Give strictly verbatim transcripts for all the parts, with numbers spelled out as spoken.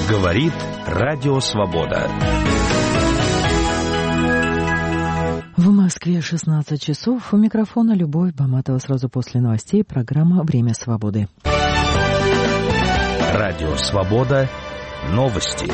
Говорит Радио Свобода. В Москве шестнадцать часов. У микрофона Любовь Баматова. Сразу после новостей программа «Время свободы». Радио Свобода. Новости.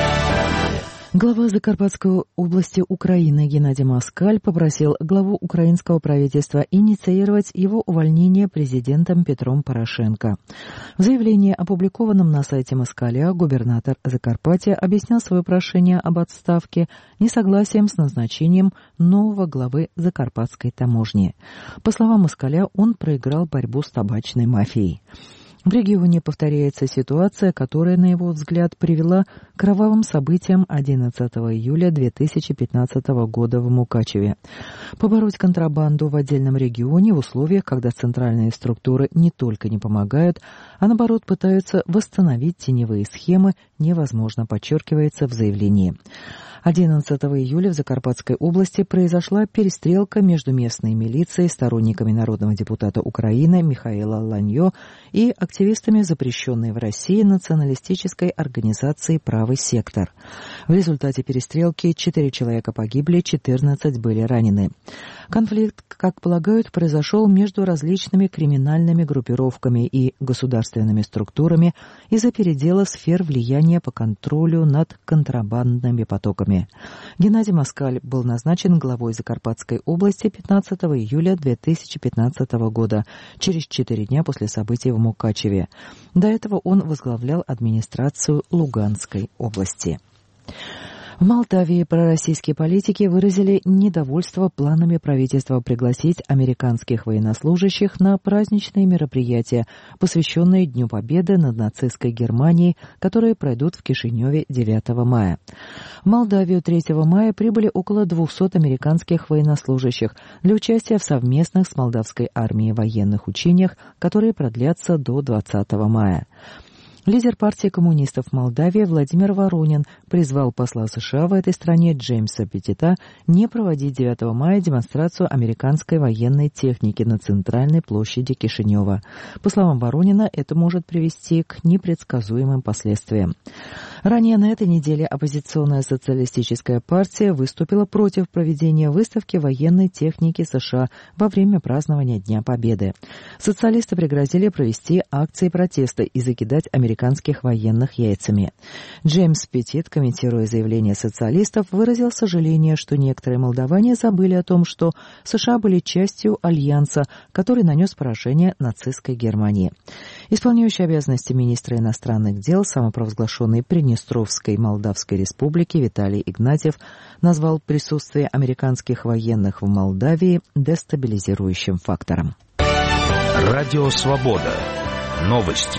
Глава Закарпатской области Украины Геннадий Москаль попросил главу украинского правительства инициировать его увольнение президентом Петром Порошенко. В заявлении, опубликованном на сайте Москаля, губернатор Закарпатья объяснял свое прошение об отставке несогласием с назначением нового главы Закарпатской таможни. По словам Москаля, он проиграл борьбу с табачной мафией. В регионе повторяется ситуация, которая, на его взгляд, привела к кровавым событиям одиннадцатого июля две тысячи пятнадцатого года в Мукачеве. Побороть контрабанду в отдельном регионе в условиях, когда центральные структуры не только не помогают, а наоборот пытаются восстановить теневые схемы, невозможно, подчеркивается в заявлении. одиннадцатого июля в Закарпатской области произошла перестрелка между местной милицией, сторонниками народного депутата Украины Михаила Ланьо и активистами запрещенной в России националистической организации «Правый сектор». В результате перестрелки четыре человека погибли, четырнадцать были ранены. Конфликт, как полагают, произошел между различными криминальными группировками и государственными структурами из-за передела сфер влияния по контролю над контрабандными потоками. Геннадий Москаль был назначен главой Закарпатской области пятнадцатого июля две тысячи пятнадцатого года, через четыре дня после событий в Мукачеве. До этого он возглавлял администрацию Луганской области. В Молдавии пророссийские политики выразили недовольство планами правительства пригласить американских военнослужащих на праздничные мероприятия, посвященные Дню Победы над нацистской Германией, которые пройдут в Кишиневе девятого мая. В Молдавию третьего мая прибыли около двухсот американских военнослужащих для участия в совместных с молдавской армией военных учениях, которые продлятся до двадцатого мая. Лидер партии коммунистов Молдавии Владимир Воронин призвал посла США в этой стране Джеймса Петтита не проводить девятого мая демонстрацию американской военной техники на центральной площади Кишинева. По словам Воронина, это может привести к непредсказуемым последствиям. Ранее на этой неделе оппозиционная социалистическая партия выступила против проведения выставки военной техники США во время празднования Дня Победы. Социалисты пригрозили провести акции протеста и закидать американских американских военных яйцами. Джеймс Петтит, комментируя заявление социалистов, выразил сожаление, что некоторые молдаване забыли о том, что США были частью альянса, который нанес поражение нацистской Германии. Исполняющий обязанности министра иностранных дел самопровозглашенной Приднестровской Молдавской Республики Виталий Игнатьев назвал присутствие американских военных в Молдавии дестабилизирующим фактором. Радио Свобода. Новости.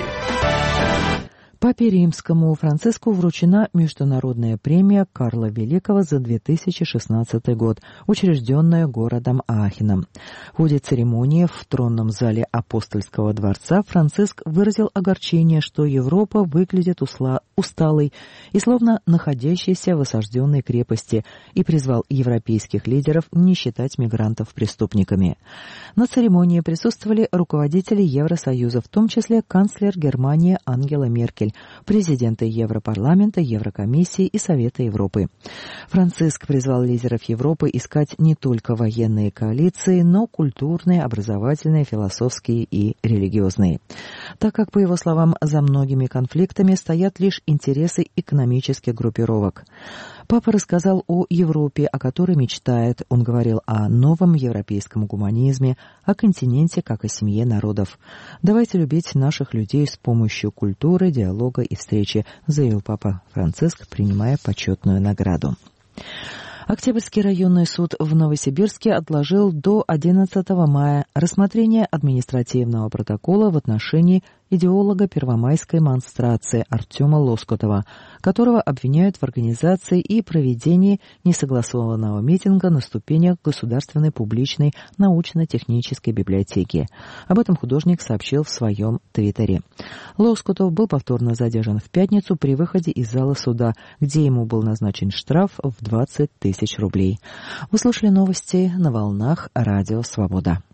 Папе Римскому Франциску вручена международная премия Карла Великого за две тысячи шестнадцатый год, учрежденная городом Аахеном. В ходе церемонии в тронном зале Апостольского дворца Франциск выразил огорчение, что Европа выглядит усла, усталой и словно находящейся в осажденной крепости, и призвал европейских лидеров не считать мигрантов преступниками. На церемонии присутствовали руководители Евросоюза, в том числе канцлер Германии Ангела Меркель, президенты Европарламента, Еврокомиссии и Совета Европы. Франциск призвал лидеров Европы искать не только военные коалиции, но культурные, образовательные, философские и религиозные. Так как, по его словам, за многими конфликтами стоят лишь интересы экономических группировок. Папа рассказал о Европе, о которой мечтает. Он говорил о новом европейском гуманизме, о континенте как о семье народов. «Давайте любить наших людей с помощью культуры, диалога и встречи», заявил Папа Франциск, принимая почетную награду. Октябрьский районный суд в Новосибирске отложил до одиннадцатого мая рассмотрение административного протокола в отношении идеолога первомайской монстрации Артема Лоскутова, которого обвиняют в организации и проведении несогласованного митинга на ступенях Государственной публичной научно-технической библиотеки. Об этом художник сообщил в своем твиттере. Лоскутов был повторно задержан в пятницу при выходе из зала суда, где ему был назначен штраф в двадцать тысяч рублей. Вы слушали новости на волнах Радио Свобода.